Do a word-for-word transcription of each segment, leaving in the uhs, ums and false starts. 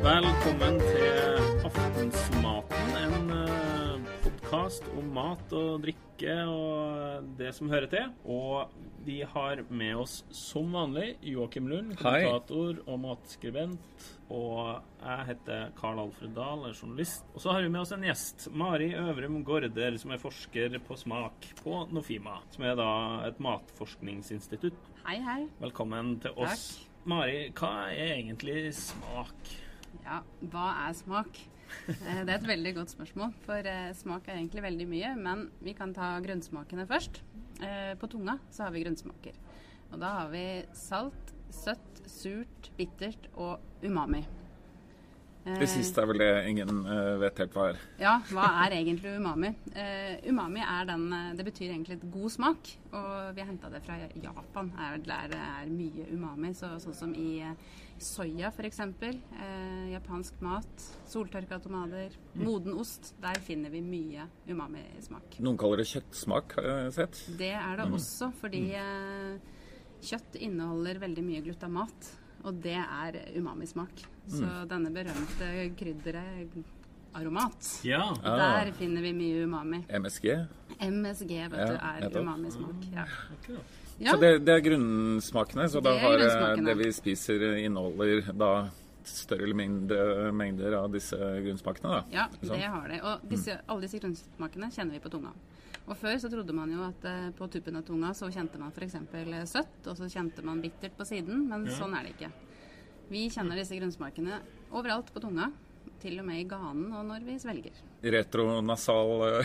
Velkommen til Aftensmaten, en uh, podcast om mat og drikke og det som hører til. Og vi har med oss som vanlig Joakim Lund, kommentator og matskribent. Og jeg heter Karl Alfred Dahl, er journalist. Og så har vi med oss en gjest, Mari Øvrum Gaarder, som er forsker på smak på Nofima, som er da et matforskningsinstitutt. Hei, hei. Velkommen til oss. Takk. Mari, hva er egentlig smak? Ja, hva er smak? Det er et veldig godt spørsmål, for smak er egentlig veldig mye, men vi kan ta grunnsmakene først. På tunga så har vi grunnsmaker. Og da har vi salt, søtt, surt, bittert og umami. Det siste er vel det ingen uh, vet helt hva er. Ja, hva er egentlig umami? Uh, umami er den, det betyr egentlig et god smak, og vi har hentet det fra Japan. Der det er mye umami, så, sånn som i uh, soja for eksempel, uh, japansk mat, soltørka tomater, mm. moden ost, der finner vi mye umami-smak. Noen kaller det kjøttsmak, har jeg sett. Det er det mm. også, fordi uh, kjøtt inneholder veldig mye glutamat, og det er umami-smak. Så mm. denne berømte krydderet aromat, ja. der ah. finner vi mye umami. M S G? M S G, vet ja, du, er umami-smak. Ja. Okay. Ja. Så det, det er grunnsmakene, så det da har grunnsmakene. det vi spiser inneholder da større eller mindre mengder av disse grunnsmakene da? Ja, det har det. Og disse, mm. alle disse grunnsmakene kjenner vi på tunga. Og før så trodde man jo at uh, på tuppen av tunga så kjente man for eksempel søtt, og så kjente man bittert på siden, men ja. sånn er det ikke. Vi kjenner disse grunnsmakene overalt på tunga, til og med i ganen og når vi svelger. Retronasal...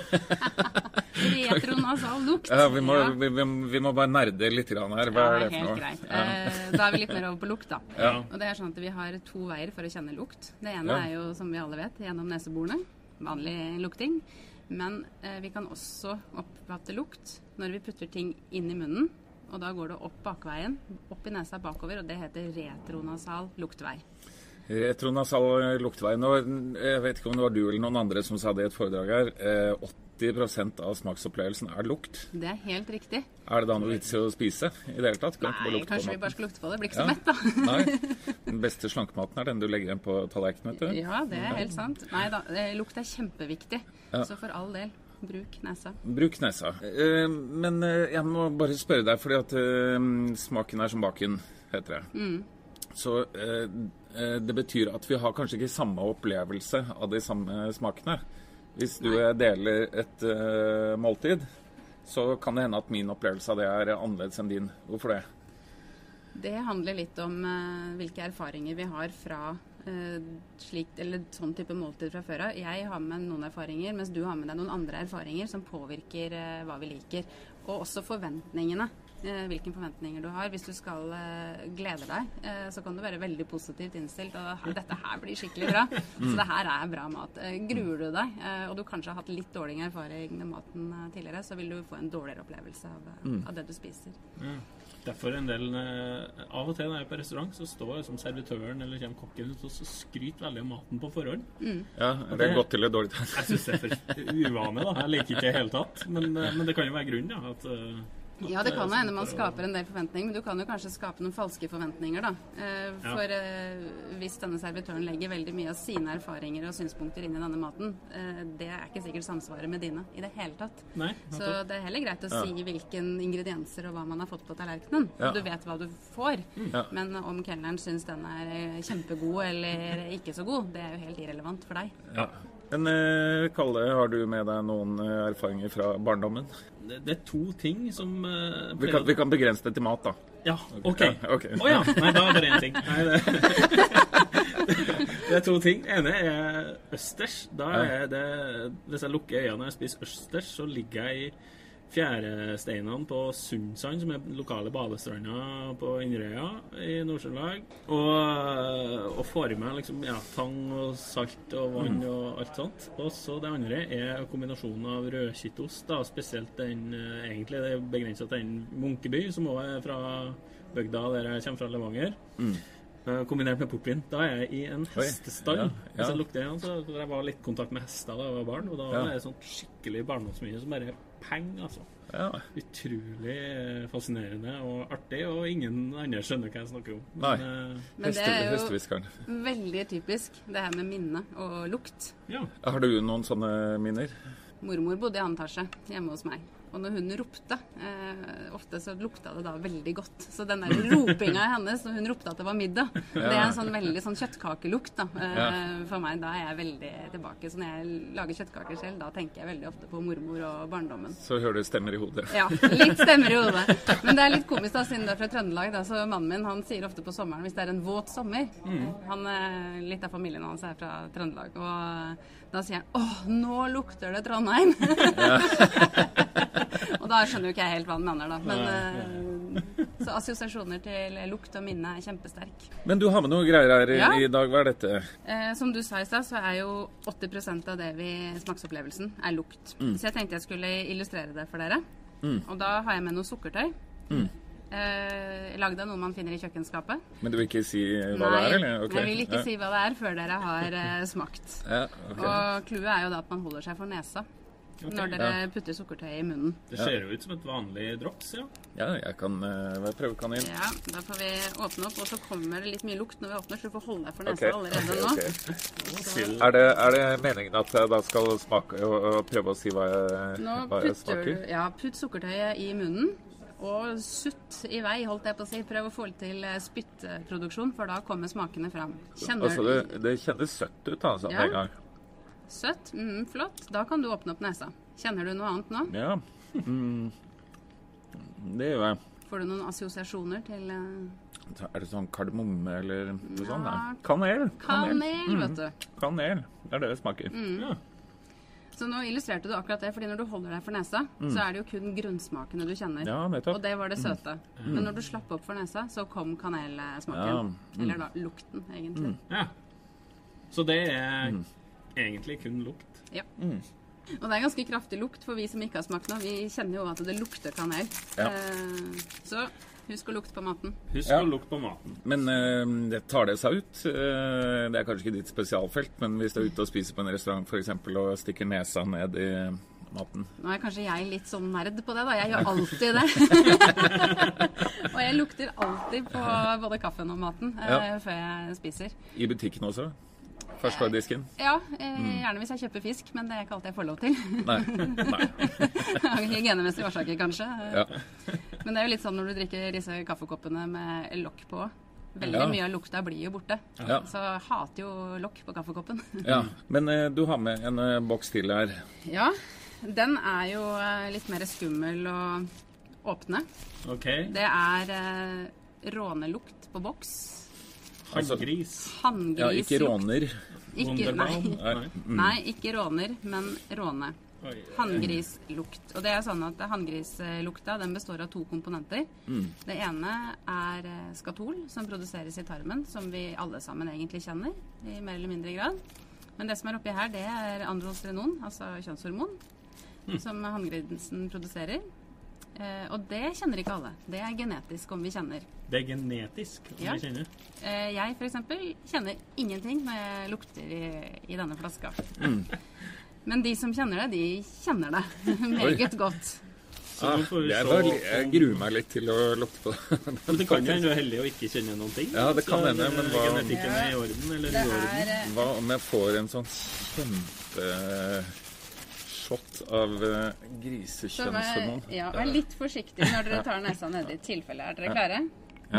Retronasal lukt. Ja, vi må, ja. Vi, vi, vi må bare nerde litt grann her. Hva ja, er det for helt noe? greit. Ja. Eh, da er vi litt mer over på lukt da. Ja. Og det er sånn at vi har to veier for å kjenne lukt. Det ene ja. er jo, som vi alle vet, gjennom neseborene, vanlig lukting. Men eh, vi kan også oppfatte lukt når vi putter ting inn i munnen, og da går det opp bakveien, opp i nesa bakover, og det heter retronasal luktvei. Retronasal luktvei. Nå, jeg vet ikke om det var du eller noen andre som sa det i et foredrag her. Eh, åtti prosent av smaksopplevelsen er lukt. Det er helt riktig. Er det da noe vits i å spise i det hele tatt? Kan Nei, kanskje vi bare skal lukte på det. Blir ikke ja. så mett da. Nei, den beste slankematen er den du legger igjen på tallerkenen, vet du. Ja, det er helt sant. Nei da, lukt er kjempeviktig. Ja. Så for all del, bruk nesa. Bruk nesa. Eh, men eh, jeg må bare spørre deg, fordi at eh, smaken er som baken, heter det. Mm. Så eh, det betyr at vi har kanskje ikke samme opplevelse av de samme smakene. Hvis du Nei. deler et uh, måltid, så kan det hende at min opplevelse av det er annerledes enn din. Hvorfor det? Det handler litt om uh, hvilke erfaringer vi har fra uh, slikt, eller sånn type måltid fra før av. Jeg har med noen erfaringer, mens du har med deg noen andre erfaringer som påvirker uh, hva vi liker. Og også forventningene. Hvilke forventninger du har. Hvis du skal uh, glede deg, uh, så kan du være veldig positivt innstilt, og dette her blir skikkelig bra. Så det her er bra mat. Uh, gruer du deg, uh, og du kanskje har hatt litt dårlig erfaring med maten uh, tidligere, så vil du få en dårligere opplevelse av, uh, mm. av det du spiser. Mm. Derfor en del, uh, av og til når jeg er på restaurant, så står liksom servitøren eller kommer kokken ut og så skryter veldig om maten på forhånd. Mm. Ja, er det, det godt eller dårlig? Jeg synes det er for uvane da. Jeg liker ikke helt tatt, men, uh, men det kan jo være grunnen da, at... Uh, Ja, det kan hende man skaper en del forventninger, men du kan jo kanskje skape noen falske forventninger da. Eh, for ja. eh, hvis denne servitøren legger veldig mye av sine erfaringer og synspunkter inn i denne maten, eh, det er ikke sikkert samsvaret med dine i det hele tatt. Nei, så det er heller greit å ja. si hvilken ingredienser og hva man har fått på tallerkenen. Ja. Du vet hva du får, ja. men om kelneren synes den er kjempegod eller ikke så god, det er jo helt irrelevant for deg. Ja. Men eh, Kalle, har du med deg noen eh, erfaringer fra barndommen? Det, det er to ting som... Uh, vi, kan, vi kan begrense det til mat, da. Ja, ok. Å ja, okay. oh, ja. Nei, da er det en ting. Nei, det, det er to ting. Det ene er østers. Da er det, hvis jeg lukker øynene når jeg spiser østers, så ligger jeg i fjæresteinene på Sundsand, som er lokale badestrander på Inderøya i Nord-Trøndelag, og, og får i meg liksom, ja, tang og salt og vann mm. og alt sånt. Og så det andre er kombinasjonen av rødkittost, da, spesielt den, egentlig det er begrenset til den Munkeby, som også er fra bygda der jeg kommer fra, Levanger. Mm. uh, kombinert med portvin. Da er jeg i en hestestall. Ja, ja. Hvis jeg lukter igjen, så jeg var litt i kontakt med hester da jeg var barn, og da Ja. var det sånn skikkelig barndomsminne som bare peng, altså. Ja. Utrolig fascinerende og artig, og ingen andre skjønner hva jeg snakker om. Nei. Men, uh, Men det Heste, er jo hestehviskeren. veldig typisk, det her med minne og lukt. ja. Har du noen sånne minner? Mormor bodde i annen etasje hjemme hos meg. Og når hun ropte, eh, ofte så lukta det da veldig godt. Så den der ropinga i hennes når hun ropte at det var middag, det er en sånn veldig sånn kjøttkakelukt da. Eh, Ja. For meg, da er jeg veldig tilbake. Så når jeg lager kjøttkaker selv, da tenker jeg veldig ofte på mormor og barndommen. Så hører du stemmer i hodet. Ja, litt stemmer i hodet. Men det er litt komisk da, siden det er fra Trøndelag. Da, så mannen min han sier ofte på sommeren, hvis det er en våt sommer han, eh, Litt av familien hans er fra Trøndelag. Og da sier han åh, nå lukter det Trondheim. Og da skjønner jo ikke jeg helt hva han mener, da. Men, eh, så assosiasjoner til lukt og minne er kjempesterk. Men du har med noe greier her i, Ja. i dag. Hva er dette? Eh, som du sa i stad, så er jo åtti prosent av det vi smaksopplevelsen er lukt. Så jeg tenkte jeg skulle illustrere det for dere. Og da har jeg med noe sukkertøy. Eh, lagd av noe man finner i kjøkkenskapet. Men du vil ikke si hva det er, eller? Ok. jeg vil ikke Ja. si hva det er før dere har eh, smakt. Ja, ok. Og clouet er jo da at man holder seg for nesa når dere putter sukkertøyet i munnen. Det ser jo ut som et vanlig drops, ja. Ja, jeg kan uh, prøve kanin. Ja, da får vi åpne opp, og så kommer det litt mye lukt når vi åpner, så du får holde deg for Ok, nesa allerede nå. ok. Er det, er det meningen at jeg da skal smake og, og prøve å si hva jeg, Nå hva jeg putter smaker? du, ja, putt sukkertøyet i munnen, og sutt i vei, holdt jeg på å si. Prøv å få til eh, spyttproduksjon, for da kommer smakene fram. Kjenner Altså, du det, det kjennes søtt ut, altså, Ja. med en gang. søtt? Mm, flott. Da kan du åpne opp nesa. Kjenner du noe annet nå? Ja. Mm. Det gjør jeg. Får du noen assosiasjoner til eh, Er det sånn kardemomme eller noe Ja. sånt? Nei. Kanel. kanel, Mm. vet du. Kanel. Det er det det smaker. ja. Så nå illustrerte du akkurat det, fordi når du holder deg for nesa, så er det jo kun grunnsmakene du kjenner. Mm. Ja, Og nettopp. det var det søte. Men når du slapp opp for nesa, så kom kanelsmaken. Ja. Mm. Eller da lukten, egentlig. ja. Så det er egentlig kun lukt. Ja. Og det er ganske kraftig lukt for vi som ikke har smakt noe. Vi kjenner jo at det lukter kanel. Ja. Eh, så husk å lukte på maten. Husk Ja. å lukte på maten. Men eh, det tar det seg ut. Eh, det er kanskje ikke ditt spesialfelt, men hvis du er ute og spiser på en restaurant for eksempel, og stikker nesa ned i maten. Nå er kanskje jeg litt sånn nerd på det, da. Jeg gjør alltid det. Og jeg lukter alltid på både kaffen og maten eh, Ja. før jeg spiser. I butikken også? Ferskvaredisken? Ja, eh, gjerne hvis jeg kjøper fisk, men det er ikke alt jeg får lov til. Nei. Nei. Av hygienemessige årsaker, kanskje. Ja. Men det er jo litt sånn når du drikker disse kaffekoppene med lokk på. Veldig Ja. mye av lukta blir jo borte. Ja. Så jeg hater jo lokk på kaffekoppen. Ja. Men eh, du har med en eh, boks til her. Ja, den er jo eh, litt mer skummel å åpne. OK. Det er eh, rånelukt på boks. Hanngris. Ja, Hanngrislukt. ikke råner. Ikke, Wunderbaum. nei. Nei. nei, ikke råner, men råne. Oi. Hanngrislukt. Og det er sånn at hanngrislukta den består av to komponenter. Det ene er eh, skatol, som produseres i tarmen, som vi alle sammen egentlig kjenner, i mer eller mindre grad. Men det som er oppi her, det er androstenon, altså kjønnshormon, som hanngrisen produserer. Eh, og det kjenner ikke alle. Det er genetisk om vi kjenner. Det er genetisk, om Ja. jeg kjenner. Eh, jeg for eksempel kjenner ingenting når jeg lukter i, i denne flaska. Men de som kjenner det, de kjenner det meget godt. Så Ah, nå får vi jeg, se var, om- jeg gruer meg litt til å lukte på det. Men det kan jo hende du er heldig å ikke kjenne noen ting. Ja, det kan Så hende, men hva- genetikken er i orden, eller Det uorden. er eh, Hva om jeg får en sånn kjempeshot av uh, Så grisekjønnshormon? vær, ja, vær litt forsiktig når dere tar nesa nedi i tilfelle. Er dere klare? Ja.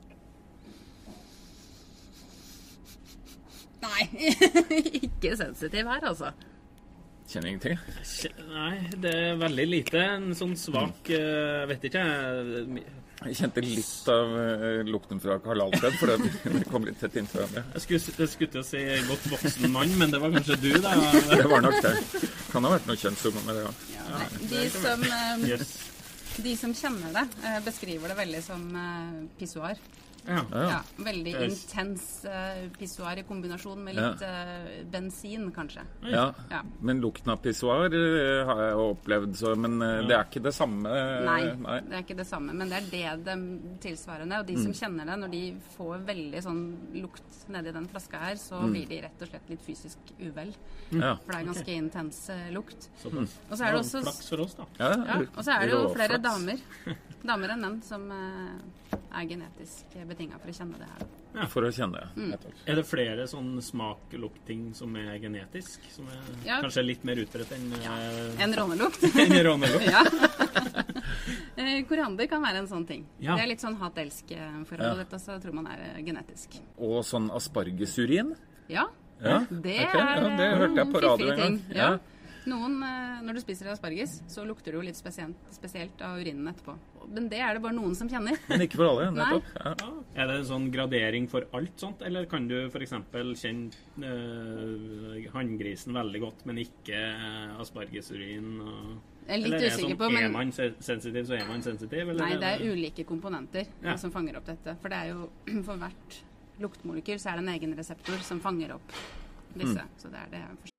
Nei, ikke sensitiv her, altså. Kjenner ingenting? Kje- Nei, det er veldig lite. En sånn svak eh, Vet ikke jeg. Jeg kjente litt av uh, lukten fra Karl Alfred, for det det kom litt tett inntil hverandre. Jeg skulle, jeg skulle til å si godt voksen mann, men det var kanskje du, da. Det var nok det. Kan ha vært noe kjønnshormon med det, ja. Ja, de, som, eh, Yes. de som kjenner det, eh, beskriver det veldig som eh, pissoar. Ja. Ja. Ja, veldig intens uh, pissoar i kombinasjon med litt ja. uh, bensin, kanskje. Ja. ja, men lukten av pissoar uh, har jeg opplevd, så, men uh, ja. det er ikke det samme. Nei, Nei, det er ikke det samme, men det er det de tilsvarende, og de mm. som kjenner det, når de får veldig sånn lukt nedi den flaska her, så mm. blir de rett og slett litt fysisk uvel. Ja. For det er ganske okay. intens uh, lukt. Mm. Og så er det også flaks for oss da. Ja, ja, og så er det jo flere damer, damer enn menn som uh, er genetisk betinget for å kjenne det her. Ja, for å kjenne det. Mm. Er det flere sånn smak-luktting som er genetisk, som er ja. kanskje litt mer utbredt enn ja. uh, en rånelukt? en rånelukt. ja. Koriander kan være en sånn ting. Ja. Det er litt sånn hat-elsk-forhold, ja. dette, så tror man er genetisk. Og sånn aspargesurin? Ja. Ja, det okay. er ja, det hørte jeg på radio en gang. Ja. Noen, når du spiser asparges, så lukter det jo litt spesielt, spesielt av urinen etterpå. Men det er det bare noen som kjenner. Men ikke for alle, nettopp. Ja. Er det en sånn gradering for alt sånt, eller kan du for eksempel kjenne øh, handgrisen veldig godt, men ikke øh, aspargesurin? Og, jeg er litt eller er usikker sånn, på, men... Er man sensitiv, så er man sensitiv? Eller nei, det er ulike komponenter ja. som fanger opp dette. For det er jo, for hvert luktmolekyl, så er det en egen reseptor som fanger opp disse. Mm. Så det er det jeg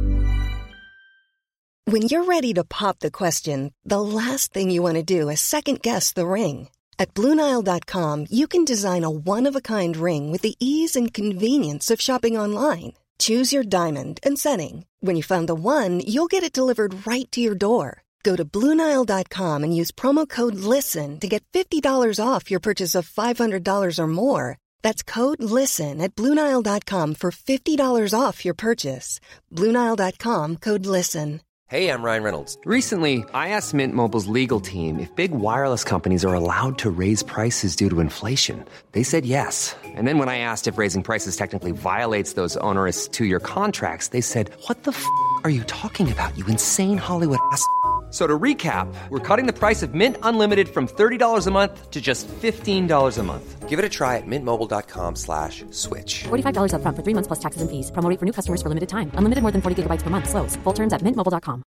When you're ready to pop the question, the last thing you want to do is second-guess the ring. At Blue Nile dot com, you can design a one-of-a-kind ring with the ease and convenience of shopping online. Choose your diamond and setting. When you find the one, you'll get it delivered right to your door. Go to Blue Nile dot com and use promo code LISTEN to get fifty dollars off your purchase of five hundred dollars or more. That's code LISTEN at Blue Nile dot com for fifty dollars off your purchase. Blue Nile dot com, code LISTEN. Hey, I'm Ryan Reynolds. Recently, I asked Mint Mobile's legal team if big wireless companies are allowed to raise prices due to inflation. They said yes. And then when I asked if raising prices technically violates those onerous two-year contracts, they said, what the f*** are you talking about, you insane Hollywood ass f- So to recap, we're cutting the price of Mint Unlimited from thirty dollars a month to just fifteen dollars a month. Give it a try at mintmobile.com slash switch. forty-five dollars up front for three months plus taxes and fees. Promo rate for new customers for limited time. Unlimited more than forty gigabytes per month. Slows full terms at mint mobile dot com.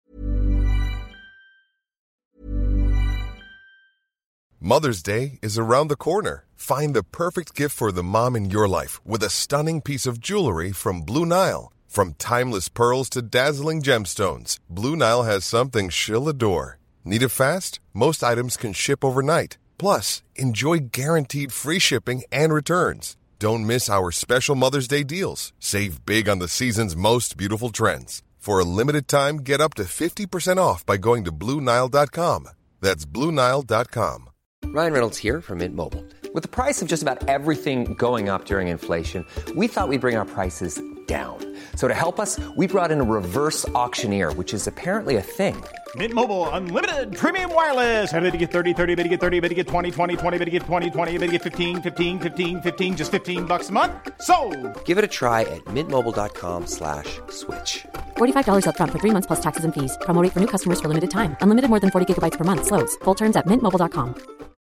Mother's Day is around the corner. Find the perfect gift for the mom in your life with a stunning piece of jewelry from Blue Nile. From timeless pearls to dazzling gemstones, Blue Nile has something she'll adore. Need it fast? Most items can ship overnight. Plus, enjoy guaranteed free shipping and returns. Don't miss our special Mother's Day deals. Save big on the season's most beautiful trends. For a limited time, get up to fifty percent off by going to Blue Nile dot com. That's Blue Nile dot com. Ryan Reynolds here from Mint Mobile. With the price of just about everything going up during inflation, we thought we'd bring our prices down. So to help us, we brought in a reverse auctioneer, which is apparently a thing. Mint Mobile Unlimited Premium Wireless. How to get thirty, thirty, how to get thirty, how to get twenty, twenty, twenty, how to get twenty, twenty, how to get fifteen, fifteen, fifteen, fifteen, just fifteen bucks a month? Sold! Give it a try at mintmobile.com slash switch. forty-five dollars up front for three months plus taxes and fees. Promo rate for new customers for limited time. Unlimited more than forty gigabytes per month. Slows full terms at mint mobile dot com.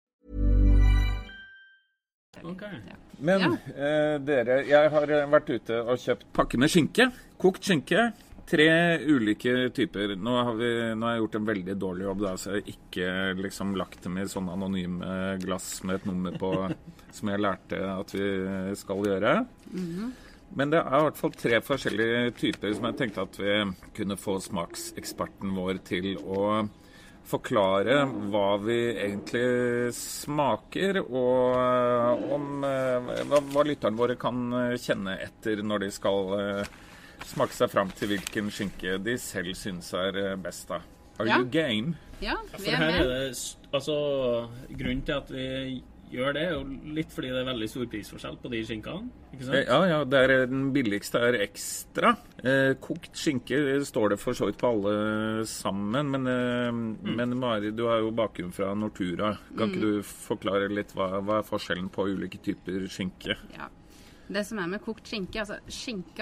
Okay. Men ja. eh, dere, jeg har vært ute og kjøpt pakke med skinke, kokt skinke, tre ulike typer. Nå har, vi, nå har jeg gjort en veldig dårlig jobb da, så jeg har ikke liksom lagt dem i sånne anonyme glass med et nummer på, som jeg lærte at vi skal gjøre. Mm-hmm. Men det er i hvert fall tre forskjellige typer som jeg tenkte at vi kunne få smakseksperten vår til å forklare hva vi egentlig smaker, og om hva, hva lytterne våre kan kjenne etter når de skal smake seg fram til hvilken skinke de selv synes er best da. Are ja. you game? Ja, vi er med. For her er det, altså, grunnen til at vi gjør det, og litt fordi det er veldig stor prisforskjell på de skinkene, ikke sant? Ja, ja, det er, den billigste er ekstra. Eh, kokt skinke står det for så vidt på alle sammen, men, eh, mm. men Mari, du har jo bakgrunn fra Nortura. Kan mm. ikke du forklare litt hva, hva er forskjellen på ulike typer skinke? Ja, det som er med kokt skinke, altså skinka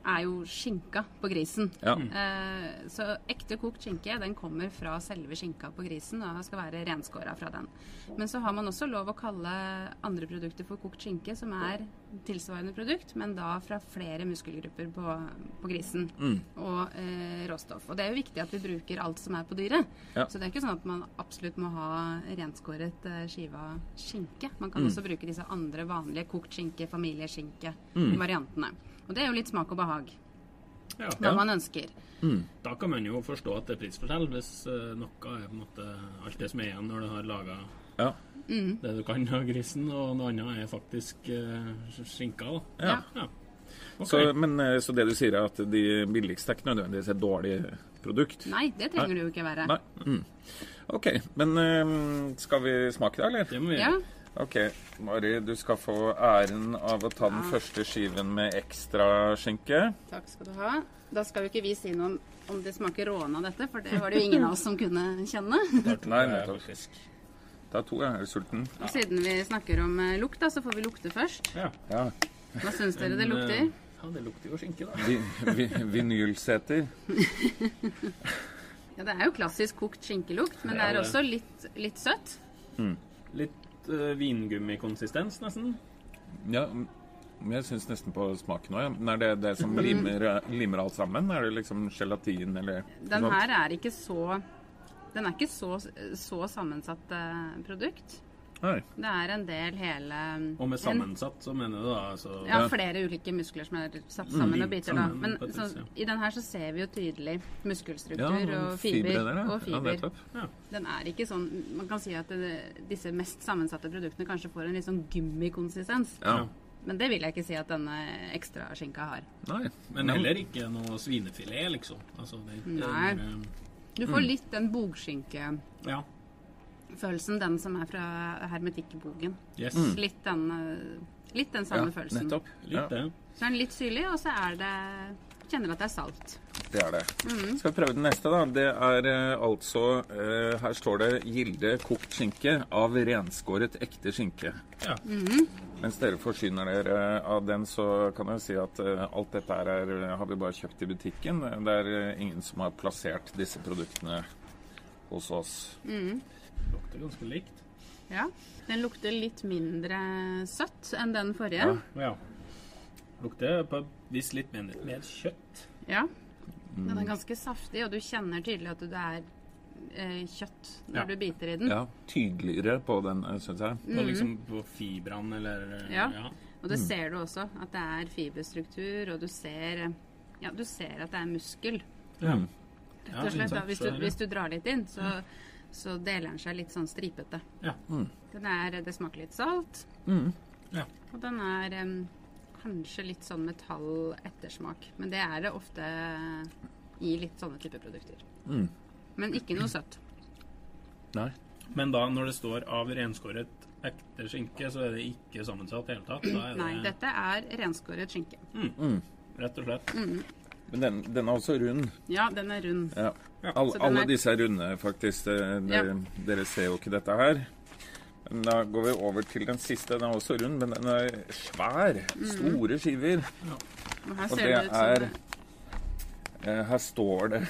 er jo skinka på grisen. Ja. Eh, så ekte kokt skinke, den kommer fra selve skinka på grisen, og skal være renskåret fra den. Men så har man også lov å kalle andre produkter for kokt skinke, som er tilsvarende produkt, men da fra flere muskelgrupper på, på grisen mm. og eh, råstoff. Og det er jo viktig at vi bruker alt som er på dyret. Ja. Så det er ikke sånn at man absolutt må ha renskåret eh, skiva skinke. Man kan mm. også bruke disse andre vanlige kokt skinke, familieskinke mm. variantene. Og det er jo litt smak og behag, ja, hva ja. man ønsker. Mm. Da kan man jo forstå at det er prisforskjell, hvis uh, noe er på en måte alt det som er igjen når du har laget ja. mm. det du kan av grisen, og noe annet er faktisk uh, skinka. Da. Ja. Ja. Okay. Så, men, så det du sier er at de billigste er ikke nødvendigvis et dårlig produkt? Nei, det trenger Nei. det jo ikke være. Nei. Mm. Ok, men uh, skal vi smake det, eller? Det må vi ja. gjøre. Ok, Mari, du skal få æren av å ta den ja. første skiven med ekstra skinke. Takk skal du ha. Da skal jo ikke vi si noe om, om det smaker råne av dette, for det var det jo ingen av oss som kunne kjenne. Nei, nettopp. Ta to, jeg er sulten. Og siden vi snakker om uh, lukt, da, så får vi lukte først. Ja. ja. Hva synes dere det lukter? Ja, det lukter jo skinke, da. Vi, vi, vinylseter. Ja, det er jo klassisk kokt skinkelukt, men det er også litt, litt søtt. Mm. Litt Uh, vingummikonsistens nesten. Ja, jeg synes nesten på smaken også. Ja. Men er det det som limer, limer alt sammen? Er det liksom gelatin eller Den her er ikke så Den er ikke så, så sammensatt uh, produkt. Nei. Det er en del hele Og med sammensatt, så mener du da altså, Ja, flere ulike muskler som er satt sammen mm, og biter da. Men så, ja. i den her så ser vi jo tydelig muskelstruktur ja, og fiber, fiber der, ja. og fiber. Ja, den er ikke sånn, man kan si at det, disse mest sammensatte produktene kanskje får en litt sånn gummikonsistens. Ja. Men det vil jeg ikke si at denne ekstra skinka har. Nei, men heller ikke noe svinefilet, liksom. Altså, det, Nei. Det er, du får litt den bogskinke. Ja. Følelsen, den som er fra hermetikkbogen. Yes. Mm. Litt, den, litt den samme ja, følelsen. Nettopp. Litt ja. det. Så er den litt syrlig, og så er det kjenner at det er salt. Det er det. Mm. Skal vi prøve den neste da? Det er uh, altså, uh, her står det Gilde kokt skinke av renskåret ekte skinke. Ja. Mm. Mens dere forsyner dere av den, så kan jeg si at uh, alt dette her er, har vi bare kjøpt i butikken. Det er uh, ingen som har plassert disse produktene hos oss. Mm. Det lukter ganske likt. Ja, den lukter litt mindre søtt enn den forrige. Ja, ja. Lukter på vis litt mer, mer kjøtt. Ja, den er ganske saftig, og du kjenner tydelig at det er eh, kjøtt når ja. du biter i den. Ja, tydeligere på den, synes jeg. Mm. Og liksom på fibran, eller... Ja, ja. og det mm. ser du også, at det er fiberstruktur, og du ser, ja, du ser at det er muskel. Ja. Rett og slett, da, hvis, du, hvis du drar litt inn, så... så deler den seg litt sånn stripete. Ja. Mm. Den er, det smaker litt salt. Mm. Ja. Og den er um, kanskje litt sånn metall ettersmak. Men det er det ofte i litt sånne type produkter. Mm. Men ikke noe søtt. Nei. Men da, når det står av renskåret ekte skinke, så er det ikke sammensatt hele tatt? Da er det... Nei, dette er renskåret skinke. Mm. Mm. Rett og slett. Mm. Men den, den er også rund. Ja, den er rund. Ja. Ja. All, alle er... disse er runde, faktisk. Det, det, ja. Dere ser jo ikke dette her. Men da går vi over til den siste. Den er også rund, men den er svær. Mm. Store skiver. Ja. Og her Og ser det det ut som er... Eh, her står det...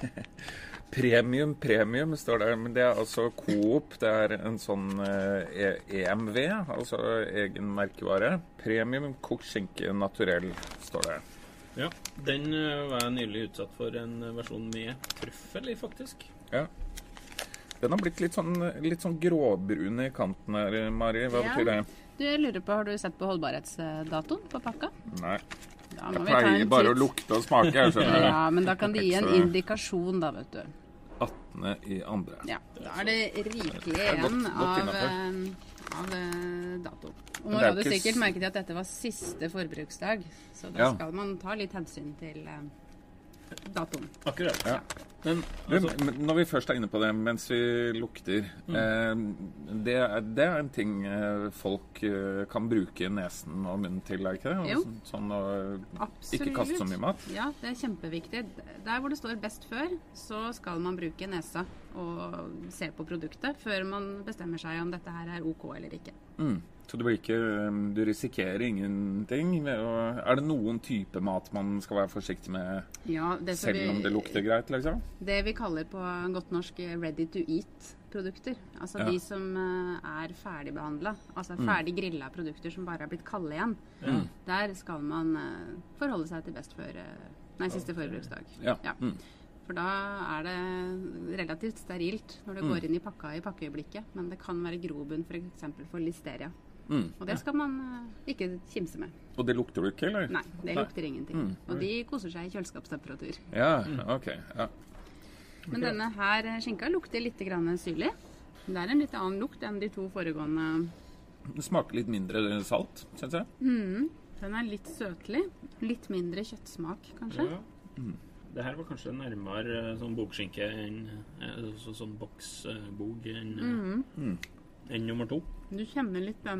Premium, premium står det, men det er altså Coop, det er en sånn eh, E M V, altså egen merkevare. Premium kokt skinke naturell, står det. Ja, den uh, var jeg nylig utsatt for en versjon med trøffel i, faktisk. Ja. Den har blitt litt sånn, litt sånn gråbrun i kanten her, Mari. Hva ja. betyr det? Du, jeg lurer på, har du sett på holdbarhetsdatoen på pakka? Nei. Da jeg pleier bare å lukte og smake, jeg skjønner. Ja, men da kan de gi en indikasjon da, vet du. attende i andre. Ja, da er det rikelig igjen av, av dato. Og nå har du sikkert merket at dette var siste forbruksdag, så da ja. skal man ta litt hensyn til uh, datoen. Akkurat. Ja. Men, altså... men når vi først er inne på det, mens vi lukter, mm. eh, det, er, det er en ting eh, folk eh, kan bruke nesen og munnen til, er ikke det? Jo. Sånn, sånn å Absolutt. Ikke kaste så mye mat. Ja, det er kjempeviktig. Der hvor det står best før, så skal man bruke nesa og se på produktet før man bestemmer seg om dette her er ok eller ikke. Mm. Så du, blir ikke, du risikerer ingenting? Å, er det noen type mat man skal være forsiktig med, ja, det selv vi, om det lukter greit, liksom? Det vi kaller på godt norsk ready to eat-produkter. Altså ja. De som er ferdigbehandlet, altså mm. ferdig grillet produkter som bare er blitt kalde igjen. Mm. Der skal man forholde seg til best før, nei, siste forbruksdag. Ja. Ja. Mm. For da er det relativt sterilt når det mm. går inn i pakka i pakkeøyeblikket, men det kan være grobunn for eksempel for listeria. Mm. Og det skal man uh, ikke kimse med. Og det lukter du ikke, eller? Nei, det lukter Nei. ingenting. Mm. Og de koser seg i kjøleskapstemperatur. Ja, ok. Ja. Men okay. Denne her skinka lukter litt grann syrlig. Det er en litt annen lukt enn de to foregående. Det smaker litt mindre salt, synes jeg. Mm. Den er litt søtlig. Litt mindre kjøttsmak, kanskje. Ja. Mm. Det her var kanskje nærmere sånn bokskinke enn så, sånn boksbog enn mm. en nummer to. Du kjenner litt den,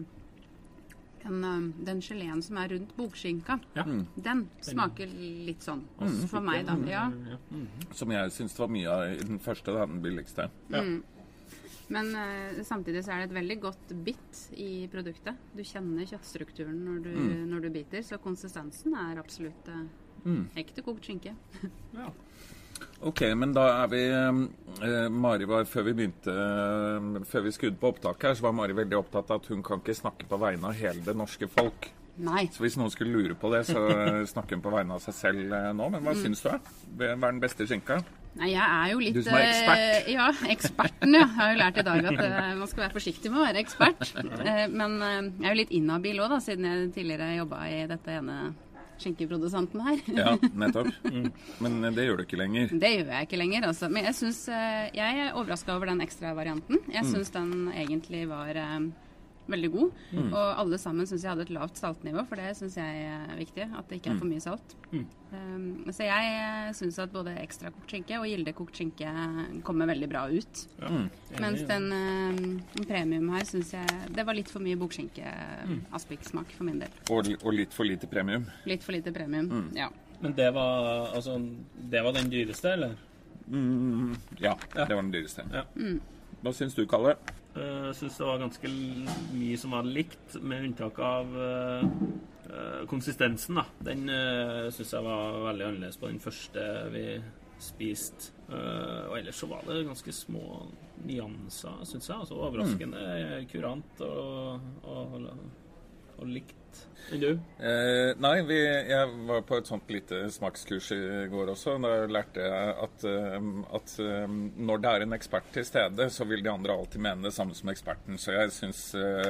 den, den geleen som er rundt bokskinka. Ja. Mm. Den smaker litt sånn, også for meg da. Ja. Mm. Som jeg synes var mye av den første, da, den billigste. Ja. Mm. Men uh, samtidig så er det et veldig godt bit i produktet. Du kjenner kjøttstrukturen når du, mm. når du biter, så konsistensen er absolutt uh, mm. ekte kokt skinke. Ja. Ok, men da er vi eh, Mari var, før vi begynte eh, før vi skudde på opptak her, så var Mari veldig opptatt av at hun kan ikke snakke på vegne av hele det norske folk. Nei. Så hvis noen skulle lure på det, så snakker hun på vegne av seg selv eh, nå. Men hva mm. synes du er? Hva er den beste skinka? Nei, jeg er jo litt... Du som er ekspert. Eh, ja, eksperten, ja. Jeg har jo lært i dag at eh, man skal være forsiktig med å være ekspert. Eh, men eh, jeg er jo litt inhabil også da, siden jeg tidligere jobbet i dette ene skinkeprodusenten her. Ja, nettopp. Mm. Men det gjør du ikke lenger. Det gjør jeg ikke lenger, altså. Men jeg synes, jeg er overrasket over den ekstra varianten. Jeg mm. synes den egentlig var um, veldig god. Mm. Og alle sammen synes jeg hadde et lavt saltnivå, for det synes jeg er viktig, at det ikke er for mye salt. Mm. Um, så jeg synes at både ekstra kokt skinke og gilde kokt skinke kommer veldig bra ut. Ja. Mm. Mens den um, premium her synes jeg, det var litt for mye bokskinke-aspektsmak for min del. Og, og litt for lite premium? Litt for lite premium, mm. ja. Men det var, altså, det var den dyreste, eller? Mm, ja, ja, det var den dyreste. Ja. Mm. Hva synes du, Kalle? Jeg uh, synes det var ganske mye som var likt, med unntak av uh, uh, konsistensen. Da. Den uh, synes jeg var veldig annerledes på den første vi spiste. Uh, og ellers så var det ganske små nyanser, synes jeg. Altså overraskende mm. kurant og, og, og likt. Enn du? Eh, nei, vi, jeg var på et sånt lite smakskurs i går også. Da lærte jeg at, at når det er en ekspert til stede, så vil de andre alltid mene det samme som eksperten. Så jeg synes,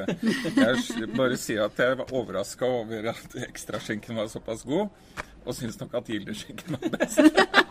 jeg bare sier at jeg var overrasket over at ekstraskinken var såpass god, og synes nok at gildeskinken var best.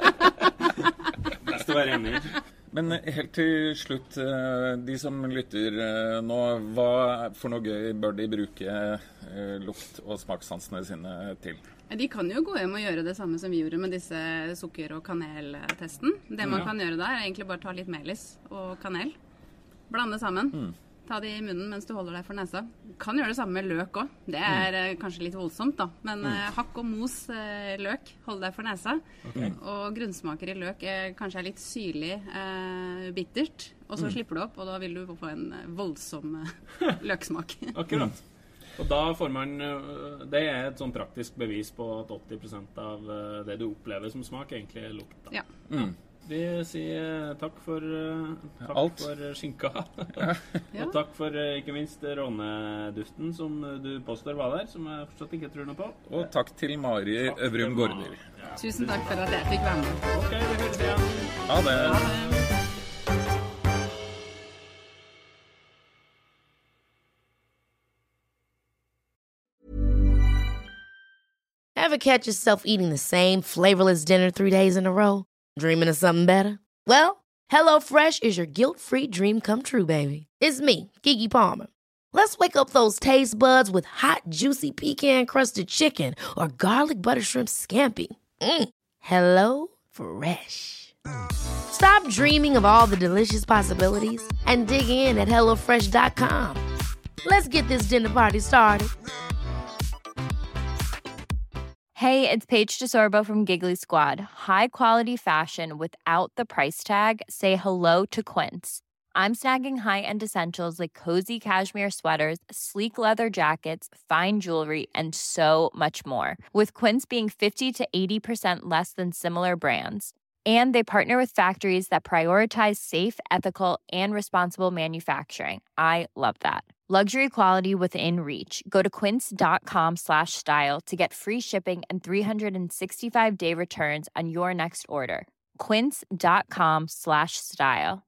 Best å være enig. Men helt til slutt, de som lytter nå, hva for noe gøy bør de bruke lukt- og smakssansene sine til? De kan jo gå hjem og gjøre det samme som vi gjorde med disse sukker- og kaneltesten. Det man ja. kan gjøre da er egentlig bare ta litt melis og kanel, blande sammen. Mm. Ta det i munnen mens du holder deg for nesa. Kan gjøre det samme med løk også. Det er mm. kanskje litt voldsomt da. Men mm. hakk og mos eh, løk, hold deg for nesa. Okay. Og grunnsmaker i løk er kanskje litt syrlig, eh, bittert. Og så mm. slipper du opp, og da vil du få en voldsom eh, løksmak. Akkurat. Og da får man, det er et sånn praktisk bevis på at åtti prosent av det du opplever som smak egentlig er lukt. Da. Ja. Mm. Vi sier takk for, takk Alt. for skinka. Ja. Og takk for ikke minst råneduften som du påstår var der, som jeg fortsatt ikke tror noe på. Og takk til Mari Øvrum Gaarder. Ja. Tusen takk for at jeg fikk være med. Ok, vi høres igjen. Ha det. Ha det. Ever catch yourself eating the same flavorless dinner three days in a row? Dreaming of something better? Well, HelloFresh is your guilt-free dream come true, baby. It's me, Keke Palmer. Let's wake up those taste buds with hot, juicy pecan-crusted chicken or garlic butter shrimp scampi. Mm. Hello Fresh. Stop dreaming of all the delicious possibilities and dig in at hello fresh dot com. Let's get this dinner party started. Hey, it's Paige DeSorbo from Giggly Squad. High quality fashion without the price tag. Say hello to Quince. I'm snagging high-end essentials like cozy cashmere sweaters, sleek leather jackets, fine jewelry, and so much more. With Quince being fifty to eighty percent less than similar brands. And they partner with factories that prioritize safe, ethical, and responsible manufacturing. I love that. Luxury quality within reach. Go to quince.com slash style to get free shipping and three sixty-five day returns on your next order. Quince.com slash style.